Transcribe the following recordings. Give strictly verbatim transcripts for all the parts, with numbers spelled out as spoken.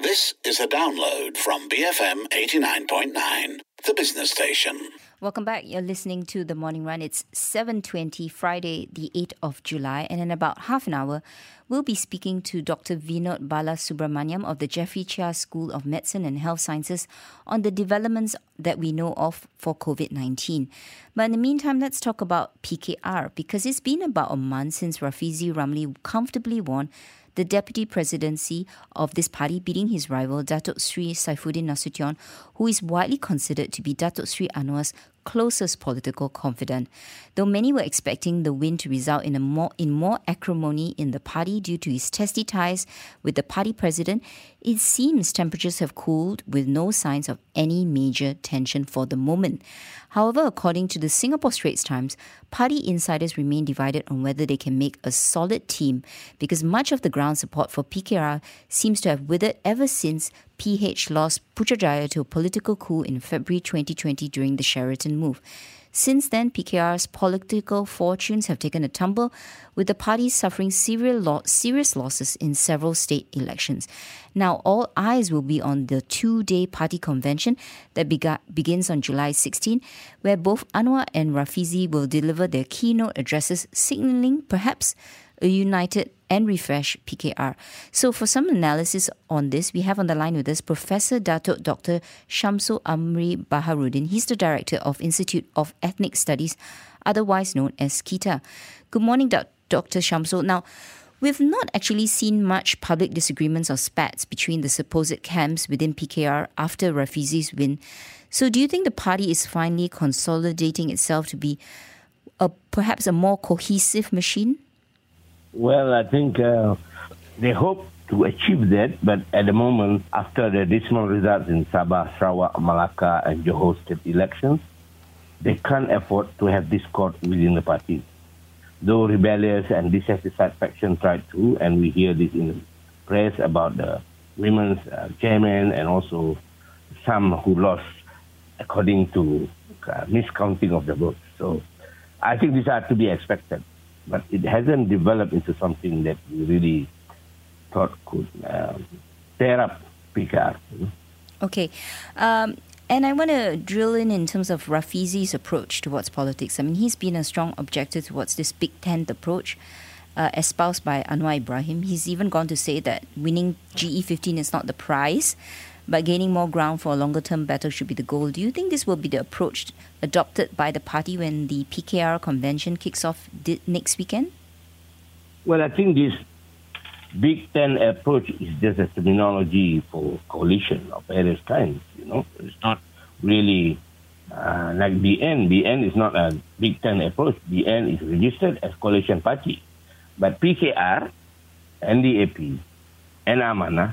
This is a download from B F M eighty-nine point nine, the business station. Welcome back. You're listening to The Morning Run. It's seven twenty, Friday, the eighth of July. And in about half an hour, we'll be speaking to Doctor Vinod Balasubramaniam of the Jeffrey Chia School of Medicine and Health Sciences on the developments that we know of for covid nineteen. But in the meantime, let's talk about P K R, because it's been about a month since Rafizi Ramli comfortably won the deputy presidency of this party, beating his rival Datuk Sri Saifuddin Nasution, who is widely considered to be Datuk Sri Anwar's closest political confidant. Though many were expecting the win to result in a more in more acrimony in the party due to his testy ties with the party president, it seems temperatures have cooled with no signs of any major tension for the moment. However, according to the Singapore Straits Times, party insiders remain divided on whether they can make a solid team because much of the ground support for P K R seems to have withered ever since P H lost Putrajaya to a political coup in February twenty twenty during the Sheraton move. Since then, P K R's political fortunes have taken a tumble, with the party suffering serious losses in several state elections. Now, all eyes will be on the two-day party convention that bega- begins on July sixteenth, where both Anwar and Rafizi will deliver their keynote addresses, signalling perhaps a united and refreshed P K R. So for some analysis on this, we have on the line with us Professor Datuk Doctor Shamsul Amri Baharuddin. He's the Director of Institute of Ethnic Studies, otherwise known as KITA. Good morning, Doctor Shamsul. Now, we've not actually seen much public disagreements or spats between the supposed camps within P K R after Rafizi's win. So do you think the party is finally consolidating itself to be a, perhaps a more cohesive machine? Well, I think uh, they hope to achieve that, but at the moment, after the dismal results in Sabah, Sarawak, Malacca and Johor state elections, they can't afford to have discord within the party. Though rebellious and dissatisfied factions tried to, and we hear this in the press about the women's uh, chairman and also some who lost according to uh, miscounting of the votes. So I think these are to be expected. But it hasn't developed into something that we really thought could um, tear up P K R. You know? Okay. Um, and I want to drill in in terms of Rafizi's approach towards politics. I mean, he's been a strong objector towards this Big Tent approach uh, espoused by Anwar Ibrahim. He's even gone to say that winning G E fifteen is not the prize, but gaining more ground for a longer-term battle should be the goal. Do you think this will be the approach adopted by the party when the P K R convention kicks off di- next weekend? Well, I think this Big Ten approach is just a terminology for coalition of various kinds. You know, it's not really uh, like B N. B N is not a Big Ten approach. B N is registered as coalition party, but P K R, N D A P, and Amanah,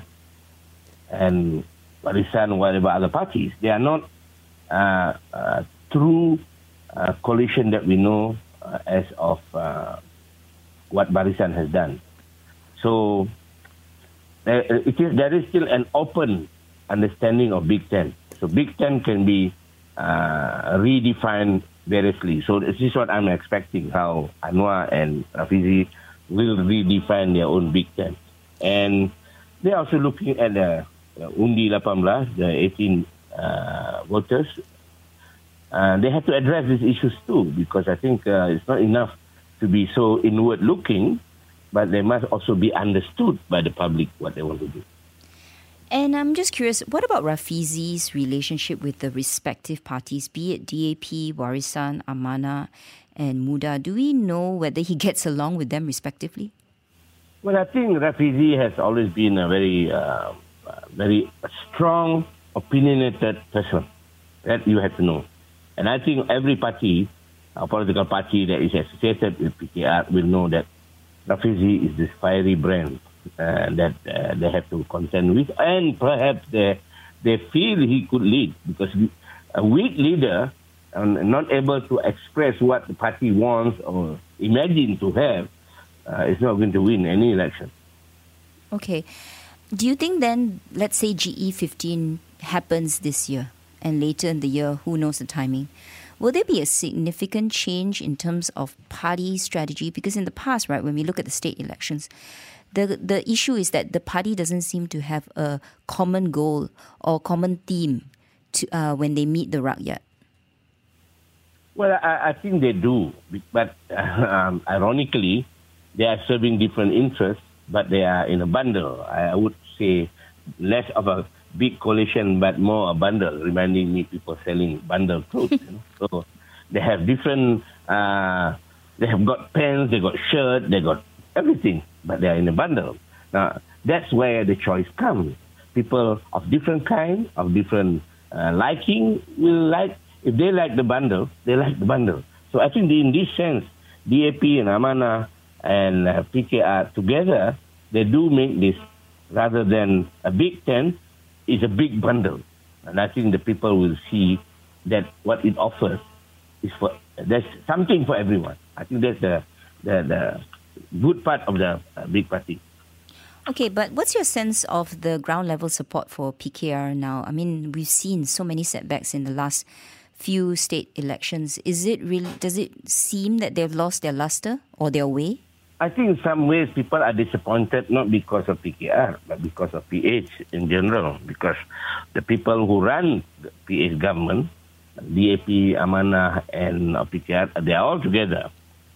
and Barisan, whatever other parties, they are not uh, uh, true uh, coalition that we know uh, as of uh, what Barisan has done. So there, it is, there is still an open understanding of Big Ten. So Big Ten can be uh, redefined variously. So this is what I'm expecting, how Anwar and Rafizi will redefine their own Big Ten. And they're also looking at the Uh, Undi eighteen belas, the eighteen uh, voters, uh, they have to address these issues too, because I think uh, it's not enough to be so inward-looking, but they must also be understood by the public what they want to do. And I'm just curious, what about Rafizi's relationship with the respective parties, be it D A P, Warisan, Amanah, and Muda? Do we know whether he gets along with them respectively? Well, I think Rafizi has always been a very... Uh, Uh, very strong, opinionated person. That you have to know. And I think every party, a political party that is associated with P K R will know that Rafizi is this fiery brand uh, that uh, they have to contend with. And perhaps they, they feel he could lead, because a weak leader and not able to express what the party wants or imagine to have uh, is not going to win any election. Okay. Do you think then, let's say G E fifteen happens this year and later in the year, who knows the timing, will there be a significant change in terms of party strategy? Because in the past, right, when we look at the state elections, the the issue is that the party doesn't seem to have a common goal or common theme to uh, when they meet the rakyat. Well, I, I think they do, but um, ironically, they are serving different interests, but they are in a bundle. I would say less of a big coalition, but more a bundle, reminding me people selling bundle clothes. You know? So they have different, uh, they have got pants, they got shirt, they got everything, but they are in a bundle. Now, that's where the choice comes. People of different kind, of different uh, liking, will like, if they like the bundle, they like the bundle. So I think in this sense, D A P and Amanah and uh, P K R together, they do make this, rather than a big tent, is a big bundle. And I think the people will see that what it offers is for, there's something for everyone. I think that's the, the, the good part of the uh, big party. Okay, but what's your sense of the ground level support for P K R now? I mean, we've seen so many setbacks in the last few state elections. Is it really, does it seem that they've lost their luster or their way? I think in some ways people are disappointed not because of P K R, but because of P H in general. Because the people who run the P H government, D A P, Amanah, and P K R, they are all together.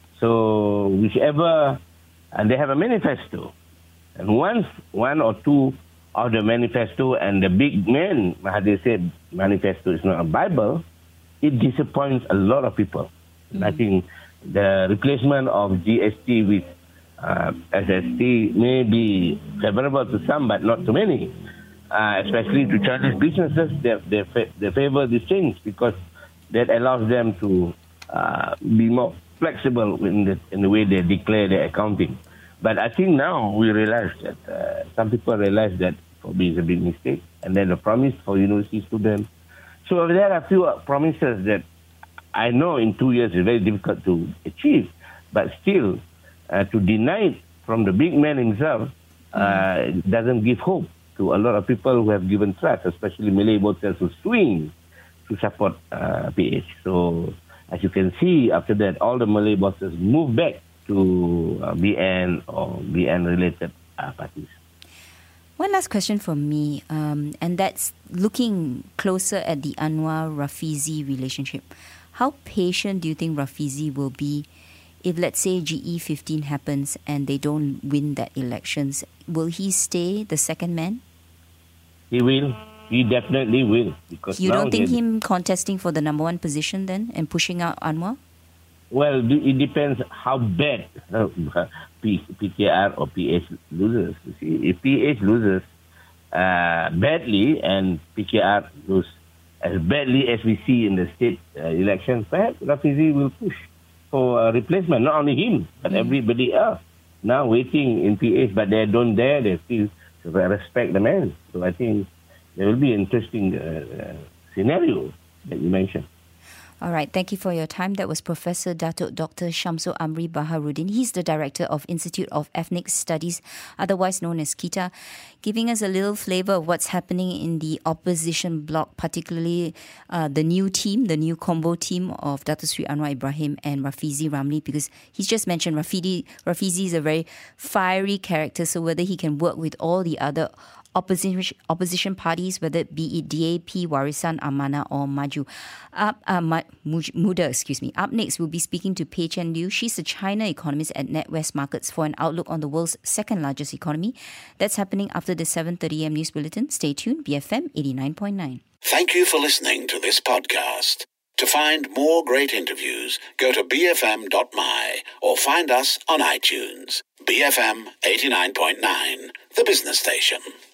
So whichever, and they have a manifesto. And once one or two of the manifesto and the big men, Mahathir said manifesto is not a Bible, it disappoints a lot of people. Mm-hmm. And I think the replacement of G S T with uh, S S T may be favorable to some, but not to many. Uh, especially to Chinese businesses, they, they, they favor this change because that allows them to uh, be more flexible in the, in the way they declare their accounting. But I think now we realize that uh, some people realize that probably it's a big mistake, and then the promise for university students. So there are a few promises that I know in two years is very difficult to achieve, but still uh, to deny it from the big man himself uh, doesn't give hope to a lot of people who have given trust, especially Malay voters who swing to support uh, P H. So as you can see, after that, all the Malay voters move back to uh, B N or B N-related uh, parties. One last question from me, um, and that's looking closer at the Anwar-Rafizi relationship. How patient do you think Rafizi will be if, let's say, G E fifteen happens and they don't win that elections? Will he stay the second man? He will. He definitely will. Because you don't think him contesting for the number one position then and pushing out Anwar? Well, it depends how bad uh, P K R or P H loses. You see, if P H loses uh, badly and P K R loses as badly as we see in the state uh, elections, perhaps Rafizi will push for a replacement. Not only him, but mm. everybody else now waiting in P H, but they don't dare. They still respect the man. So I think there will be an interesting uh, uh, scenario that you mentioned. All right, thank you for your time. That was Professor Datuk Doctor Syamsul Amri Baharudin. He's the Director of Institute of Ethnic Studies, otherwise known as KITA, giving us a little flavour of what's happening in the opposition bloc, particularly uh, the new team, the new combo team of Dato Sri Anwar Ibrahim and Rafizi Ramli, because he's just mentioned Rafizi, Rafizi is a very fiery character, so whether he can work with all the other Opposition opposition parties, whether it be it D A P, Warisan, Amanah or Maju. Up, uh, Muda, excuse me. Up next, we'll be speaking to Pei Chen Liu. She's a China economist at NatWest Markets for an outlook on the world's second largest economy. That's happening after the seven thirty a.m. news bulletin. Stay tuned, B F M eighty-nine point nine. Thank you for listening to this podcast. To find more great interviews, go to b f m dot m y or find us on iTunes. B F M eighty-nine point nine, the business station.